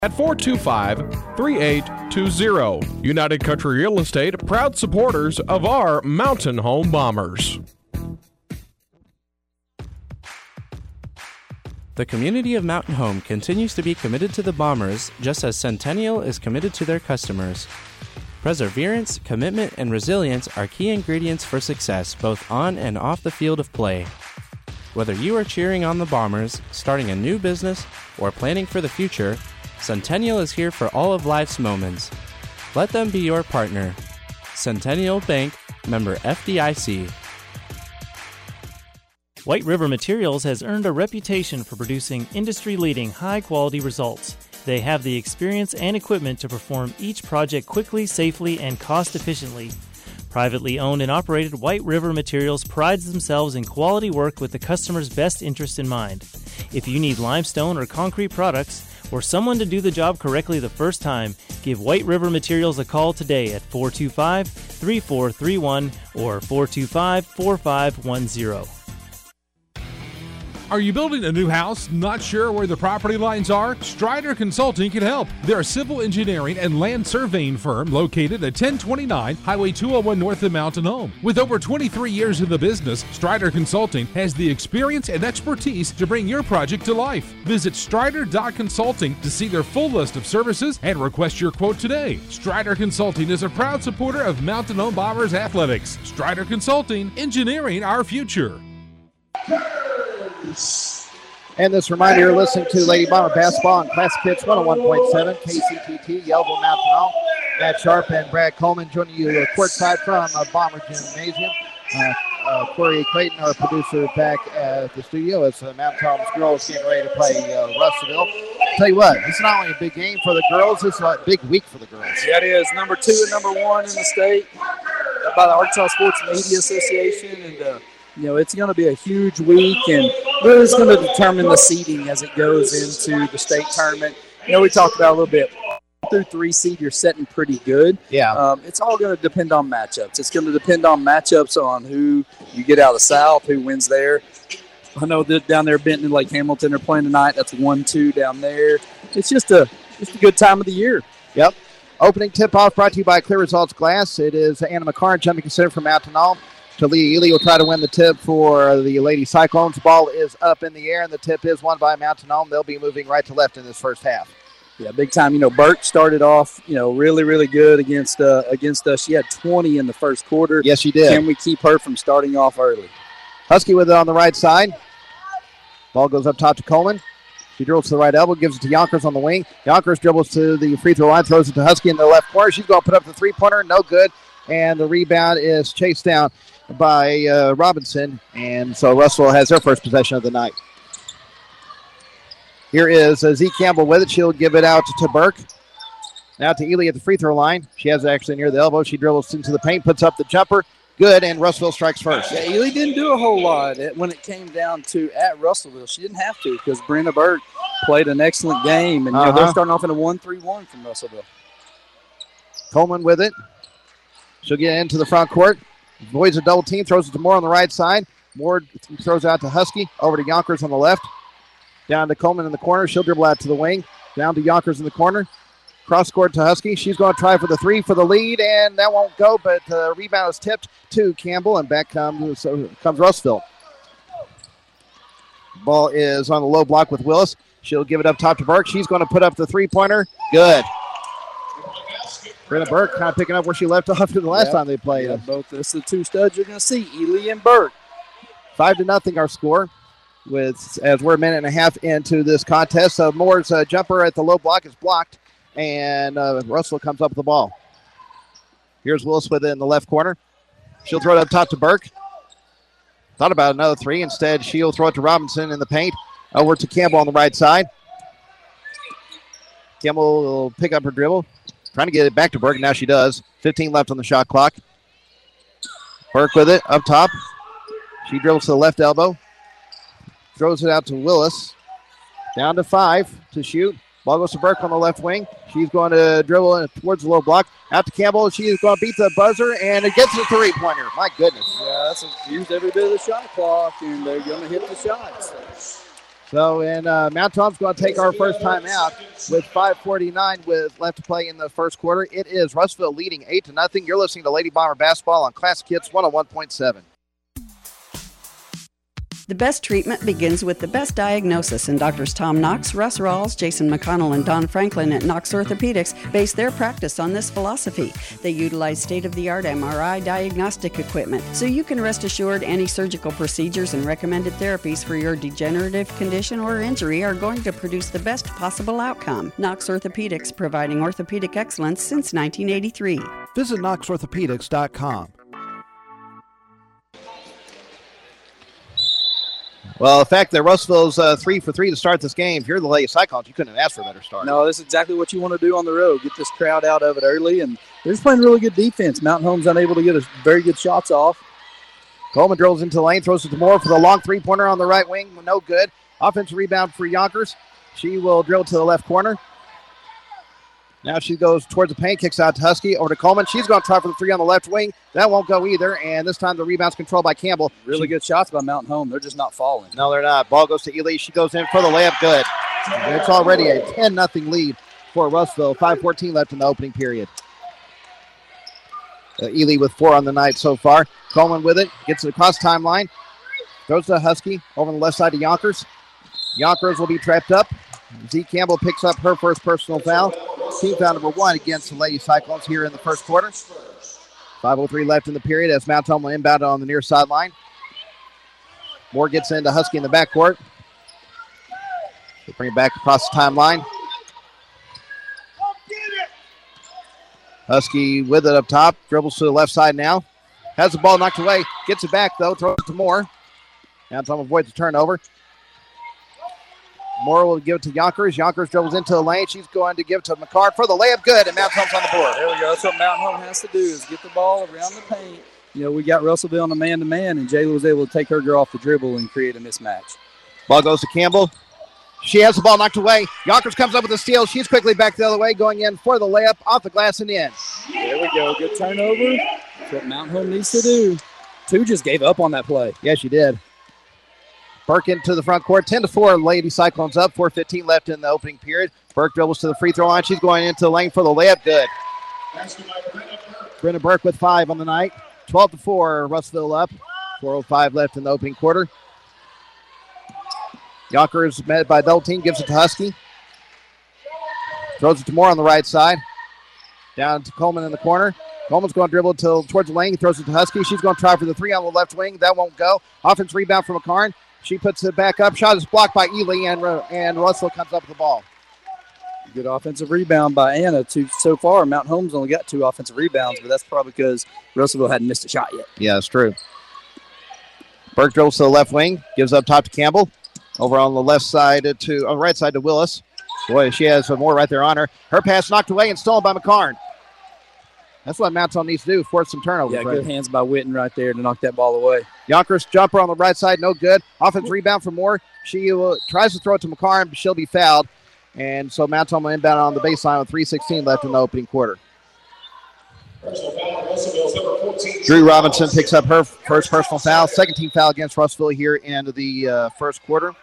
at 425-3820. United Country Real Estate, proud supporters of our Mountain Home Bombers. The community of Mountain Home continues to be committed to the Bombers, just as Centennial is committed to their customers. Perseverance, commitment, and resilience are key ingredients for success both on and off the field of play. Whether you are cheering on the Bombers, starting a new business, or planning for the future, Centennial is here for all of life's moments. Let them be your partner. Centennial Bank, member FDIC. White River Materials has earned a reputation for producing industry-leading, high-quality results. They have the experience and equipment to perform each project quickly, safely, and cost-efficiently. Privately owned and operated, White River Materials prides themselves in quality work with the customer's best interest in mind. If you need limestone or concrete products, or someone to do the job correctly the first time, give White River Materials a call today at 425-3431 or 425-4510. Are you building a new house, not sure where the property lines are? Strider Consulting can help. They're a civil engineering and land surveying firm located at 1029 Highway 201 north of Mountain Home. With over 23 years in the business, Strider Consulting has the experience and expertise to bring your project to life. Visit strider.consulting to see their full list of services and request your quote today. Strider Consulting is a proud supporter of Mountain Home Bombers athletics. Strider Consulting, engineering our future. And this reminder, you're listening to Lady Bomber Basketball on Classic Hits 101.7 KCTT, Yellowville Mountain Hall. Matt Sharp and Brad Coleman joining you courtside from Bomber Gymnasium. Corey Clayton, our producer, back at the studio as Mountain Home girls getting ready to play Russellville. Tell you what, this is not only a big game for the girls, this is a big week for the girls. Yeah, it is. Number 2 and number 1 in the state by the Arkansas Sports Media Association, and it's going to be a huge week, and really it's going to determine the seeding as it goes into the state tournament. We talked about a little bit. 1 through 3 seed, you're setting pretty good. Yeah. It's all going to depend on matchups. It's going to depend on matchups on who you get out of the South, who wins there. I know that down there, Benton and Lake Hamilton are playing tonight. That's 1-2 down there. It's just a good time of the year. Yep. Opening tip-off brought to you by Clear Results Glass. It is Anna McCarn jumping consider from Mountain Hall. Talia Ely will try to win the tip for the Lady Cyclones. Ball is up in the air, and the tip is won by Mountain Home. They'll be moving right to left in this first half. Yeah, big time. Burke started off, really, really good against us. She had 20 in the first quarter. Yes, she did. Can we keep her from starting off early? Husky with it on the right side. Ball goes up top to Coleman. She dribbles to the right elbow, gives it to Yonkers on the wing. Yonkers dribbles to the free throw line, throws it to Husky in the left corner. She's going to put up the three-pointer. No good. And the rebound is chased down by Robinson, and so Russell has their first possession of the night. Here is Zeke Campbell with it. She'll give it out to Burke. Now to Ely at the free throw line. She has it actually near the elbow. She dribbles into the paint, puts up the jumper. Good, and Russellville strikes first. Yeah, Ely didn't do a whole lot when it came down to at Russellville. She didn't have to because Brenda Burke played an excellent game, and they're starting off in a 1-3-1 from Russellville. Coleman with it. She'll get into the front court. Avoids a double team, throws it to Moore on the right side. Moore throws out to Husky, over to Yonkers on the left. Down to Coleman in the corner. She'll dribble out to the wing. Down to Yonkers in the corner. Cross court to Husky. She's going to try for the three for the lead, and that won't go, but the rebound is tipped to Campbell, and back comes Russellville. Ball is on the low block with Willis. She'll give it up top to Burke. She's going to put up the three-pointer. Good. Brenda Burke kind of picking up where she left off the last time they played. Yeah, both this the two studs you're going to see, Ely and Burke. 5-0 our score. As we're a minute and a half into this contest. Moore's jumper at the low block is blocked, and Russell comes up with the ball. Here's Willis with it in the left corner. She'll throw it up top to Burke. Thought about another three. Instead, she'll throw it to Robinson in the paint. Over to Campbell on the right side. Campbell will pick up her dribble. Trying to get it back to Burke. Now she does. 15 left on the shot clock. Burke with it up top. She dribbles to the left elbow. Throws it out to Willis. Down to 5 to shoot. Ball goes to Burke on the left wing. She's going to dribble towards the low block. Out to Campbell. She is going to beat the buzzer, and it gets a three-pointer. My goodness. Yeah, that's used every bit of the shot clock, and they're going to hit the shots. So, and Mount Tom's going to take our first time out with 5:49 left to play in the first quarter. It is Russellville leading 8-0. You're listening to Lady Bomber Basketball on Classic Hits 101.7. The best treatment begins with the best diagnosis, and Doctors Tom Knox, Russ Rawls, Jason McConnell, and Don Franklin at Knox Orthopedics base their practice on this philosophy. They utilize state-of-the-art MRI diagnostic equipment, so you can rest assured any surgical procedures and recommended therapies for your degenerative condition or injury are going to produce the best possible outcome. Knox Orthopedics, providing orthopedic excellence since 1983. Visit KnoxOrthopedics.com. Well, the fact that Russellville's 3 for 3 to start this game, if you're the Lady Cyclones, you couldn't have asked for a better start. No, this is exactly what you want to do on the road. Get this crowd out of it early, and they're just playing really good defense. Mountain Home's unable to get a very good shots off. Coleman drills into the lane, throws it to Moore for the long three-pointer on the right wing. No good. Offensive rebound for Yonkers. She will drill to the left corner. Now she goes towards the paint, kicks out to Husky, over to Coleman. She's going to try for the three on the left wing. That won't go either, and this time the rebound's controlled by Campbell. Really good shots by Mountain Home. They're just not falling. No, they're not. Ball goes to Ely. She goes in for the layup. Good. It's already a 10-0 lead for Russellville. 5:14 left in the opening period. Ely with 4 on the night so far. Coleman with it. Gets it across timeline. Throws to Husky over on the left side to Yonkers. Yonkers will be trapped up. Z. Campbell picks up her first personal foul. Team foul number 1 against the Lady Cyclones here in the first quarter. 5:03 left in the period as Mount Tom will inbound on the near sideline. Moore gets into Husky in the backcourt. They bring it back across the timeline. Husky with it up top. Dribbles to the left side now. Has the ball knocked away. Gets it back, though. Throws it to Moore. Mount Tom avoids the turnover. Moore will give it to Yonkers. Yonkers dribbles into the lane. She's going to give it to McCart for the layup. Good, and Mount Home's on the board. There we go. That's what Mountain Home has to do is get the ball around the paint. You know, we got Russellville on a man-to-man, and Jayla was able to take her girl off the dribble and create a mismatch. Ball goes to Campbell. She has the ball knocked away. Yonkers comes up with a steal. She's quickly back the other way, going in for the layup, off the glass and in. There we go. Good turnover. That's what Mountain Home needs to do. 2 just gave up on that play. Yes, she did. Burke into the front court. 10-4, Lady Cyclones up. 4:15 left in the opening period. Burke dribbles to the free throw line. She's going into the lane for the layup. Good. Brenda Burke with 5 on the night. 12-4, Russellville up. 4:05 left in the opening quarter. Yonkers met by double team. Gives it to Husky. Throws it to Moore on the right side. Down to Coleman in the corner. Coleman's going to dribble towards the lane. He throws it to Husky. She's going to try for the 3 on the left wing. That won't go. Offense rebound from McCarn. She puts it back up. Shot is blocked by Ely, and Russell comes up with the ball. Good offensive rebound by Anna. So far, Mount Home's only got 2 offensive rebounds, but that's probably because Russellville hadn't missed a shot yet. Yeah, that's true. Burke dribbles to the left wing. Gives up top to Campbell. Over on the left side on the right side to Willis. Boy, she has more right there on her. Her pass knocked away and stolen by McCarn. That's what Mount Tom needs to do, force some turnovers. Yeah, good hands by Witten right there to knock that ball away. Yonkers jumper on the right side, no good. Offense rebound for Moore. She tries to throw it to McCarn, but she'll be fouled. And so Mount Tom will inbound on the baseline with 3:16 left in the opening quarter. Drew Robinson picks up her first personal foul. Second team foul against Russellville here in the first quarter.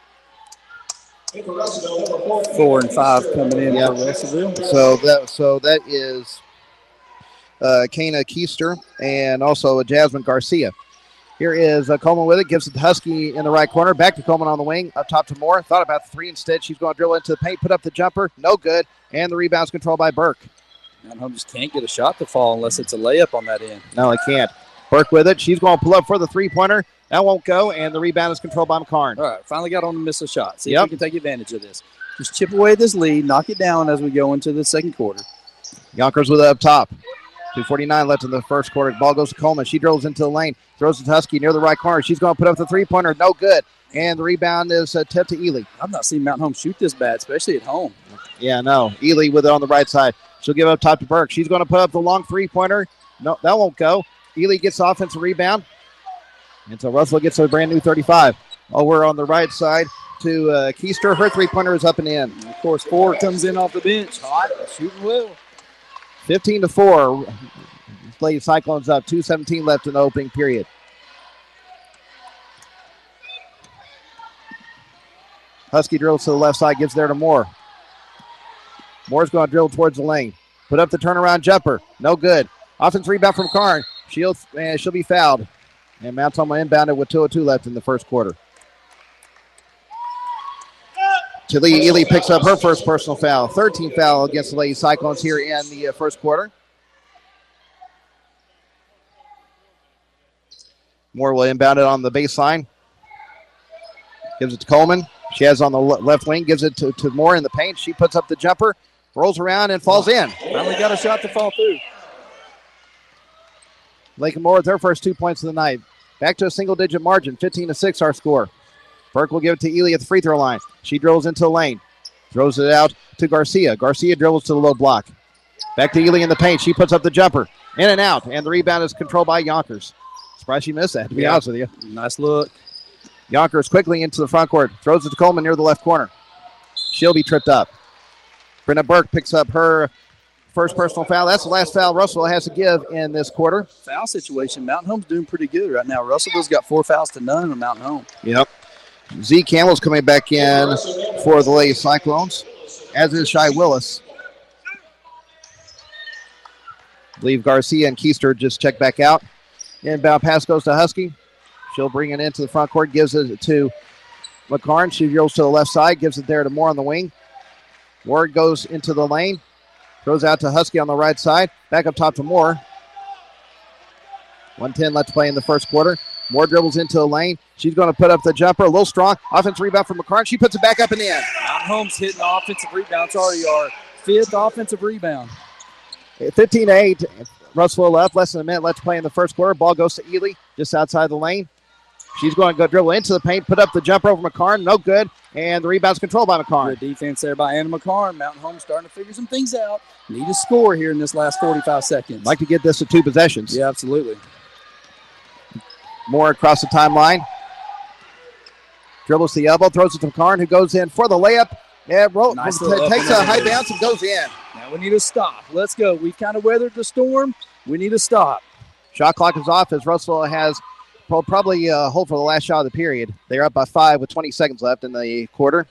4 and 5 coming in for Russellville. So that is Kana Keister and also Jasmine Garcia. Here is Coleman with it. Gives it to Husky in the right corner. Back to Coleman on the wing. Up top to Moore. Thought about the 3 instead. She's going to dribble into the paint. Put up the jumper. No good. And the rebound's controlled by Burke. Mount Home just can't get a shot to fall unless it's a layup on that end. No, it can't. Burke with it. She's going to pull up for the 3-pointer. That won't go. And the rebound is controlled by McCarn. All right. Finally got on to miss a shot. See if we can take advantage of this. Just chip away at this lead. Knock it down as we go into the second quarter. Yonkers with it up top. 2:49 left in the first quarter. Ball goes to Coleman. She drills into the lane. Throws it to Husky near the right corner. She's going to put up the 3-pointer. No good. And the rebound is tipped to Ely. I've not seen Mountain Home shoot this bad, especially at home. Yeah, no. Ely with it on the right side. She'll give up top to Burke. She's going to put up the long 3-pointer. No, that won't go. Ely gets the offensive rebound. And so Russell gets a brand new 35. Over on the right side to Keister. Her 3-pointer is up and in. And of course, Ford comes in off the bench. Hot, shooting well. 15-4. Lady Cyclones up. 2:17 left in the opening period. Husky drills to the left side, gives there to Moore. Moore's going to drill towards the lane. Put up the turnaround jumper. No good. Offense rebound from Karn. She'll be fouled. And Mount Hope inbounded with 2:02 left in the first quarter. Talia Ely picks up her first personal foul. 13th foul against the Lady Cyclones here in the first quarter. Moore will inbound it on the baseline. Gives it to Coleman. She has on the left wing. Gives it to Moore in the paint. She puts up the jumper. Rolls around and falls in. Finally got a shot to fall through. Lakin Moore with her first 2 points of the night. Back to a single-digit margin. 15-6 our score. Burke will give it to Ely at the free throw line. She drills into the lane. Throws it out to Garcia. Garcia dribbles to the low block. Back to Ely in the paint. She puts up the jumper. In and out. And the rebound is controlled by Yonkers. Surprised she missed that, to be honest with you. Nice look. Yonkers quickly into the front court. Throws it to Coleman near the left corner. She'll be tripped up. Brenna Burke picks up her first personal foul. That's the last foul Russellville has to give in this quarter. Foul situation. Mountain Home's doing pretty good right now. Russellville's got 4 fouls to none on Mountain Home. Yep. Z Campbell's coming back in for the Lady Cyclones, as is Shy Willis. I believe Garcia and Keister just check back out. Inbound pass goes to Husky. She'll bring it into the front court, gives it to McCarn. She drills to the left side, gives it there to Moore on the wing. Ward goes into the lane, throws out to Husky on the right side. Back up top to Moore. 1:10 left to play in the first quarter. Moore dribbles into the lane. She's going to put up the jumper, a little strong. Offensive rebound from McCarn. She puts it back up and in. Mountain Home's hitting the offensive rebound. It's already our 5th offensive rebound. 15-8. Russellville up. Less than a minute left to play in the first quarter. Ball goes to Ely just outside the lane. She's going to go dribble into the paint, put up the jumper over McCarn. No good. And the rebound's controlled by McCarn. Good defense there by Anna McCarn. Mountain Home starting to figure some things out. Need a score here in this last 45 seconds. Like to get this to 2 possessions. Yeah, absolutely. Moore across the timeline. Dribbles the elbow, throws it to McCarn, who goes in for the layup. Yeah, takes a high bounce and goes in. Now we need to stop. Let's go. We've kind of weathered the storm. We need to stop. Shot clock is off as Russellville has probably hold for the last shot of the period. They're up by 5 with 20 seconds left in the quarter.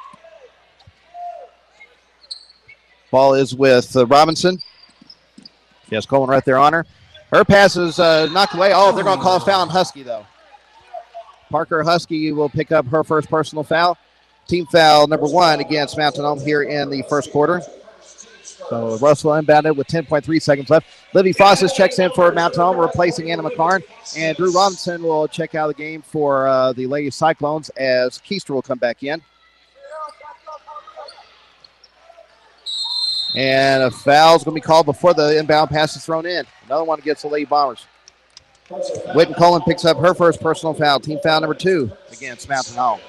Ball is with Robinson. She has Coleman right there on her. Her pass is knocked away. Oh, they're going to call a foul on Husky, though. Parker Husky will pick up her first personal foul. Team foul number 1 against Mountain Home here in the first quarter. So Russell inbounded with 10.3 seconds left. Livy Fosses checks in for Mountain Home, replacing Anna McCarn. And Drew Robinson will check out the game for the Lady Cyclones as Keister will come back in. And a foul's going to be called before the inbound pass is thrown in. Another one against the Lady Bombers. Whitten Coleman picks up her first personal foul. Team foul number 2 against Mountain Home.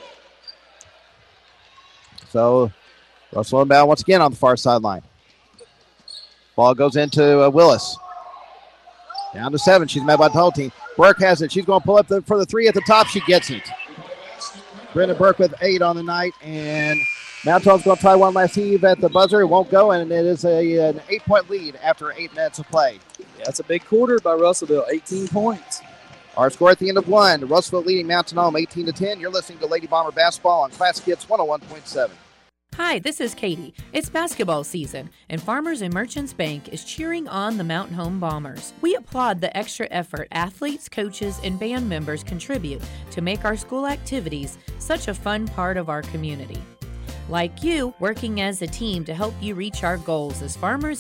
So Russell inbound once again on the far sideline. Ball goes into Willis. Down to 7. She's met by the whole team. Burke has it. She's going to pull up for the 3 at the top. She gets it. Brenda Burke with 8 on the night. And Mountain Home's going to try one last heave at the buzzer. It won't go, and it is an 8-point lead after 8 minutes of play. Yeah, that's a big quarter by Russellville. 18 points. Our score at the end of 1. Russellville leading Mountain Home 18-10. You're listening to Lady Bomber Basketball on Classic Hits 101.7. Hi, this is Katie. It's basketball season, and Farmers and Merchants Bank is cheering on the Mountain Home Bombers. We applaud the extra effort athletes, coaches, and band members contribute to make our school activities such a fun part of our community. Like you, working as a team to help you reach our goals as Farmers